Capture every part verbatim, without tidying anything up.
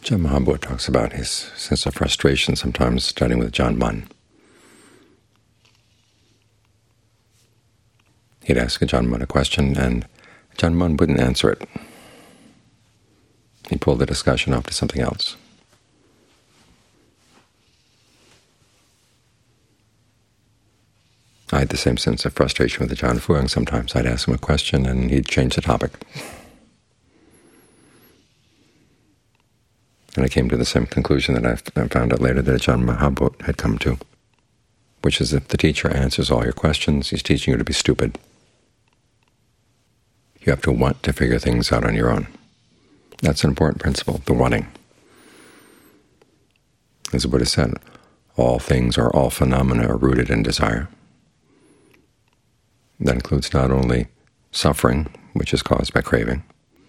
Ajahn Mahabodh talks about his sense of frustration sometimes studying with Ajahn Mun. He'd ask Ajahn Mun a question, and Ajahn Mun wouldn't answer it. He'd pull the discussion off to something else. I had the same sense of frustration with Ajahn Fuang. Sometimes I'd ask him a question, and he'd change the topic. And I came to the same conclusion that I found out later that Ajahn Mahabodh had come to, which is if the teacher answers all your questions, he's teaching you to be stupid. You have to want to figure things out on your own. That's an important principle, the wanting. As the Buddha said, all things or all phenomena are rooted in desire. That includes not only suffering, which is caused by craving,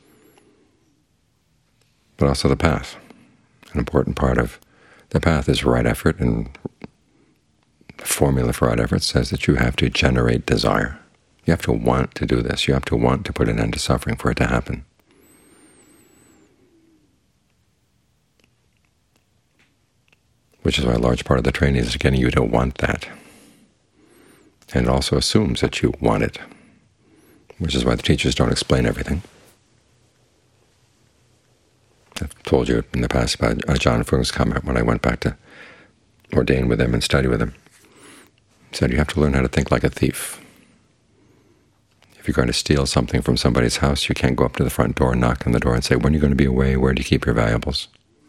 but also the path. An important part of the path is right effort, and the formula for right effort says that you have to generate desire. You have to want to do this. You have to want to put an end to suffering for it to happen. Which is why a large part of the training is getting you to want that. And it also assumes that you want it, which is why the teachers don't explain everything. I've told you in the past about Ajahn Fuang's comment when I went back to ordain with him and study with him. He said, you have to learn how to think like a thief. If you're going to steal something from somebody's house, you can't go up to the front door and knock on the door and say, when are you going to be away? Where do you keep your valuables?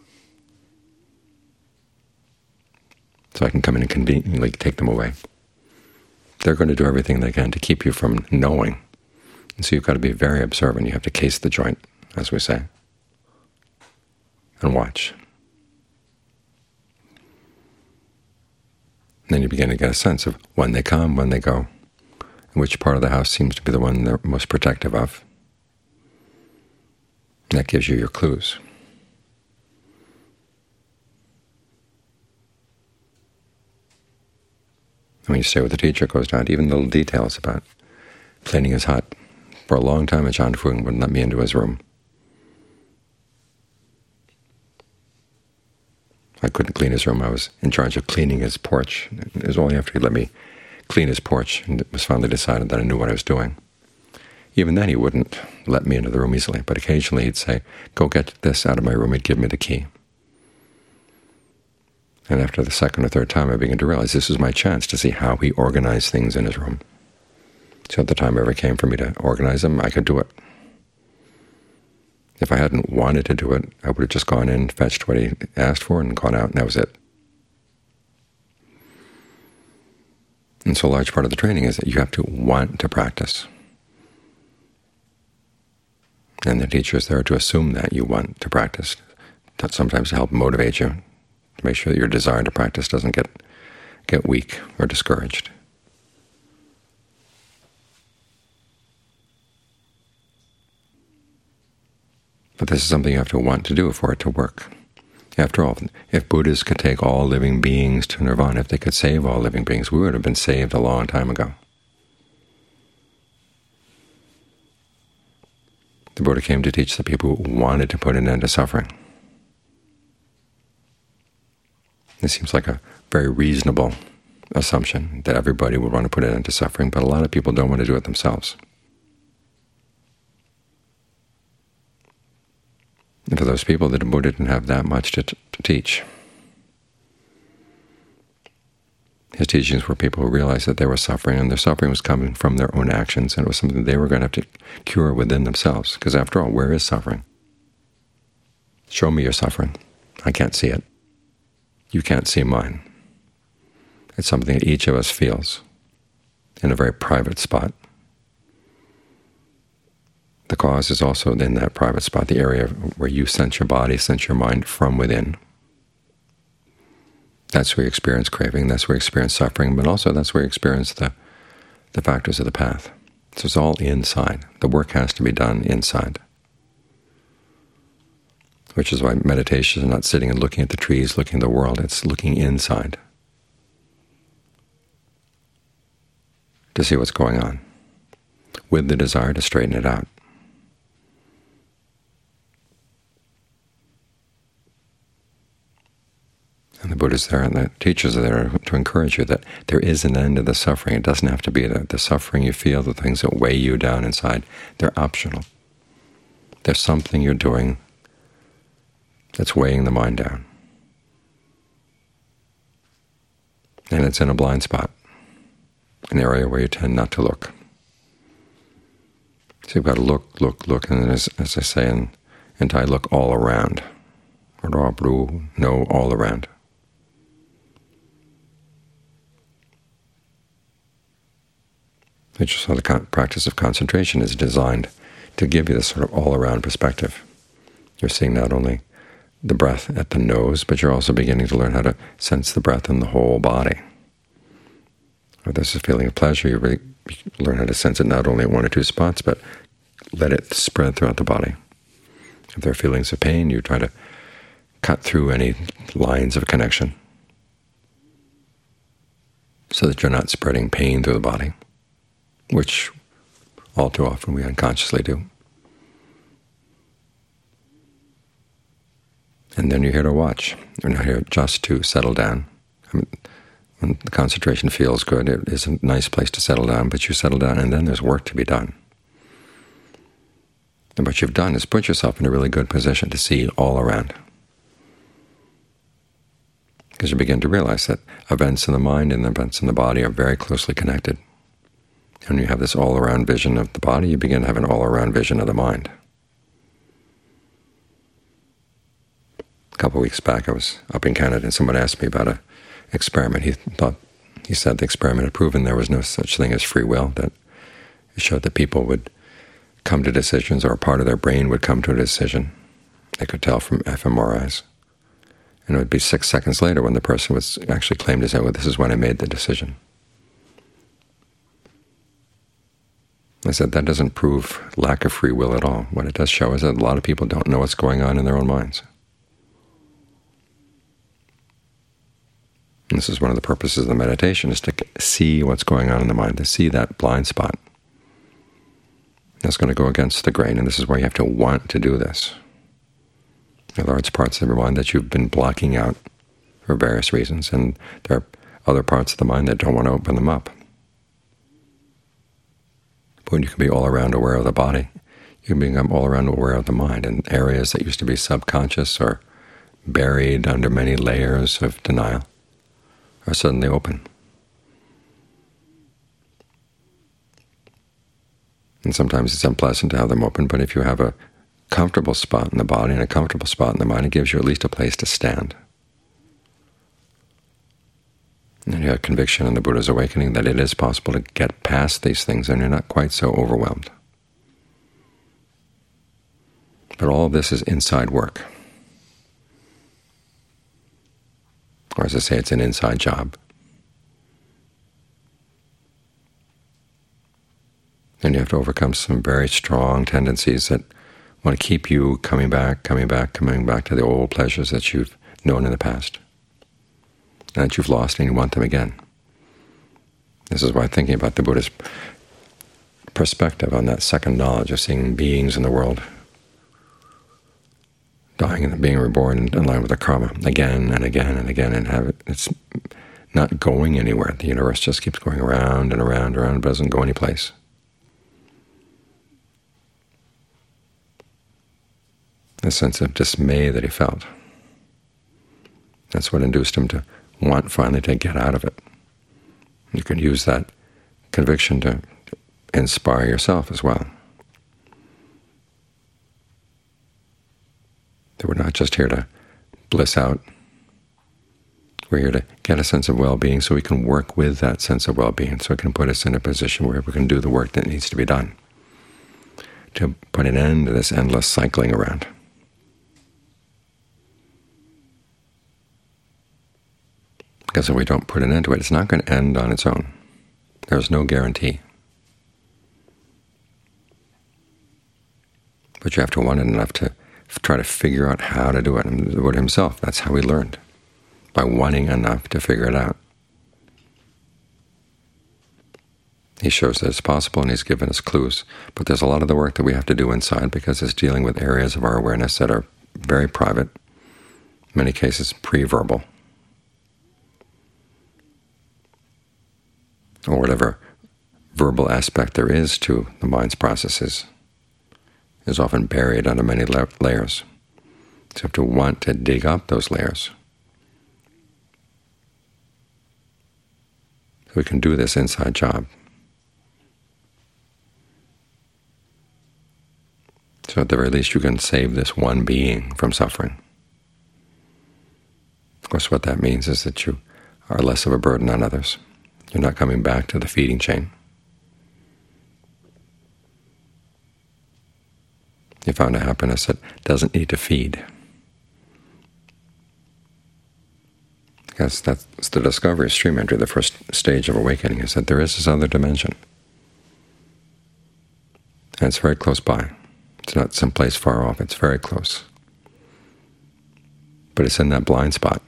So I can come in and conveniently take them away. They're going to do everything they can to keep you from knowing. And so you've got to be very observant. You have to case the joint, as we say, and watch. And then you begin to get a sense of when they come, when they go, and which part of the house seems to be the one they're most protective of. And that gives you your clues. And when you stay with the teacher, it goes down to even little details about cleaning his hut. For a long time, Ajahn Fuang wouldn't let me into his room. I couldn't clean his room. I was in charge of cleaning his porch. It was only after he let me clean his porch and it was finally decided that I knew what I was doing. Even then, he wouldn't let me into the room easily, but occasionally he'd say, go get this out of my room. He'd give me the key. And after the second or third time, I began to realize this was my chance to see how he organized things in his room. So at the time ever came for me to organize them, I could do it. If I hadn't wanted to do it, I would have just gone in, fetched what he asked for, and gone out, and that was it. And so a large part of the training is that you have to want to practice. And the teacher is there to assume that you want to practice, sometimes to help motivate you, to make sure that your desire to practice doesn't get, get weak or discouraged. But this is something you have to want to do for it to work. After all, if Buddhists could take all living beings to nirvana, if they could save all living beings, we would have been saved a long time ago. The Buddha came to teach the people who wanted to put an end to suffering. It seems like a very reasonable assumption that everybody would want to put an end to suffering, but a lot of people don't want to do it themselves. And for those people, the Buddha didn't have that much to, t to teach. His teachings were people who realized that they were suffering, and their suffering was coming from their own actions, and it was something they were going to have to cure within themselves. Because after all, where is suffering? Show me your suffering. I can't see it. You can't see mine. It's something that each of us feels in a very private spot. The cause is also in that private spot, the area where you sense your body, sense your mind from within. That's where you experience craving, that's where you experience suffering, but also that's where you experience the, the factors of the path. So it's all inside. The work has to be done inside. Which is why meditation is not sitting and looking at the trees, looking at the world. It's looking inside to see what's going on, with the desire to straighten it out. And the Buddha's there and the teachers are there to encourage you that there is an end to the suffering. It doesn't have to be that the suffering you feel, the things that weigh you down inside, they're optional. There's something you're doing that's weighing the mind down. And it's in a blind spot, an area where you tend not to look. So you've got to look, look, look, and as, as I say in, in Thai, look all around. Know all around. It's just how the practice of concentration is designed to give you this sort of all-around perspective. You're seeing not only the breath at the nose, but you're also beginning to learn how to sense the breath in the whole body. If there's a feeling of pleasure, you really learn how to sense it not only at one or two spots, but let it spread throughout the body. If there are feelings of pain, you try to cut through any lines of connection so that you're not spreading pain through the body, which all too often we unconsciously do. And then you're here to watch. You're not here just to settle down. I mean, when the concentration feels good, it is a nice place to settle down, but you settle down and then there's work to be done. And what you've done is put yourself in a really good position to see all around. Because you begin to realize that events in the mind and events in the body are very closely connected. And when you have this all-around vision of the body, you begin to have an all-around vision of the mind. A couple of weeks back, I was up in Canada, and someone asked me about an experiment. He thought, he said the experiment had proven there was no such thing as free will, that it showed that people would come to decisions, or a part of their brain would come to a decision. They could tell from fMRIs. And it would be six seconds later when the person was actually claimed to say, well, this is when I made the decision. I said, that doesn't prove lack of free will at all. What it does show is that a lot of people don't know what's going on in their own minds. And this is one of the purposes of the meditation, is to see what's going on in the mind, to see that blind spot. That's going to go against the grain, and this is where you have to want to do this. There are parts of your mind that you've been blocking out for various reasons, and there are other parts of the mind that don't want to open them up. But when you can be all around aware of the body, you can become all around aware of the mind, and areas that used to be subconscious or buried under many layers of denial are suddenly open. And sometimes it's unpleasant to have them open, but if you have a comfortable spot in the body and a comfortable spot in the mind, it gives you at least a place to stand. And you have conviction in the Buddha's awakening that it is possible to get past these things and you're not quite so overwhelmed. But all of this is inside work. Or as I say, it's an inside job. And you have to overcome some very strong tendencies that want to keep you coming back, coming back, coming back to the old pleasures that you've known in the past, and that you've lost, and you want them again. This is why thinking about the Buddha's perspective on that second knowledge of seeing beings in the world dying and being reborn in line with the karma again and again and again, and have it, it's not going anywhere. The universe just keeps going around and around and around, but doesn't go anyplace. The sense of dismay that he felt, that's what induced him to want finally to get out of it. You can use that conviction to inspire yourself as well. That we're not just here to bliss out. We're here to get a sense of well-being so we can work with that sense of well-being, so it can put us in a position where we can do the work that needs to be done, to put an end to this endless cycling around. Because if we don't put an end to it, it's not going to end on its own. There's no guarantee. But you have to want it enough to try to figure out how to do it. And the Buddha himself, that's how he learned, by wanting enough to figure it out. He shows that it's possible, and he's given us clues. But there's a lot of the work that we have to do inside, because it's dealing with areas of our awareness that are very private, in many cases pre-verbal. or whatever verbal aspect there is to the mind's processes, is often buried under many la layers. So you have to want to dig up those layers. So we can do this inside job. So at the very least you can save this one being from suffering. Of course, what that means is that you are less of a burden on others. You're not coming back to the feeding chain. You found a happiness that doesn't need to feed. Because that's the discovery of stream entry, the first stage of awakening, is that there is this other dimension. And it's very close by. It's not someplace far off, it's very close. But it's in that blind spot.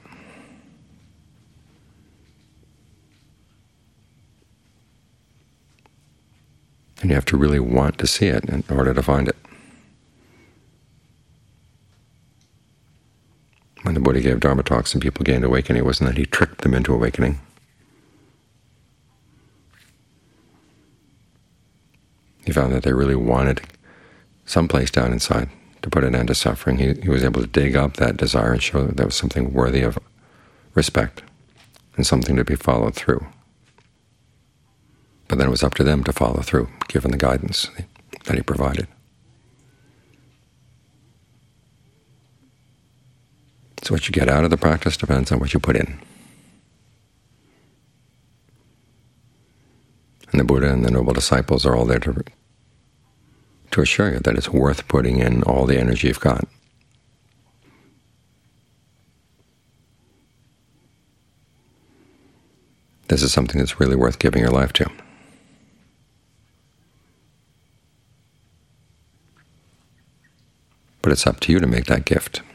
And you have to really want to see it in order to find it. When the Buddha gave Dharma talks and people gained awakening, it wasn't that he tricked them into awakening. He found that they really wanted someplace down inside to put an end to suffering. He, he was able to dig up that desire and show that there was something worthy of respect and something to be followed through. But then it was up to them to follow through, given the guidance that he provided. So what you get out of the practice depends on what you put in. And the Buddha and the Noble Disciples are all there to, to assure you that it's worth putting in all the energy you've got. This is something that's really worth giving your life to. But it's up to you to make that gift.